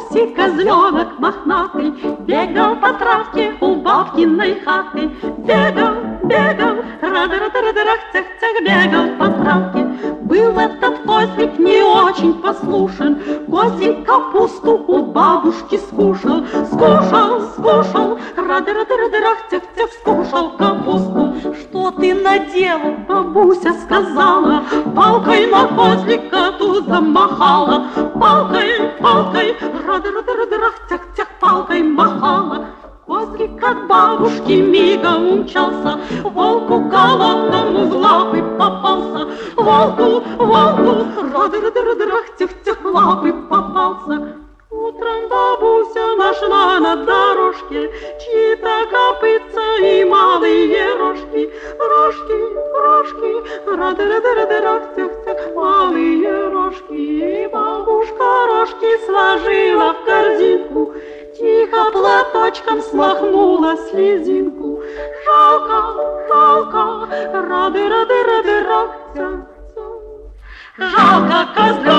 гусик, козленок мохнатый бегал по травке у бабкиной хаты. Бегал, бегал, рады-рады-рады-рах-цах-цах, бегал по травке. Был этот козлик не очень послушен, козлик капусту у бабушки скушал. Скушал, скушал, рады-рады-рады-рах-цах-цах, скушал капусту. Что ты наделал, бабуся сказала, палкой на козлика ту замахала. Палкой, палкой, рады-рады-рады-рах-цах-цах, палкой махала. Козлик от бабушки мигом умчался, волку голодному в лапы попался. Волку, волку, рады-рады-рады-рах-цах-цах, в лапы попался. Утром бабуся нашла на дорожке чьи-то копытца и малые рожки. Рожки, рожки, рады-рады-рады-рах-цах-цах, малые рожки. И бабушка рожки сложила в корзинку, тихо платочком смахнула слезинку. Жалко, жалко, рады-рады-рады-рах-цах-цах. Жалко козля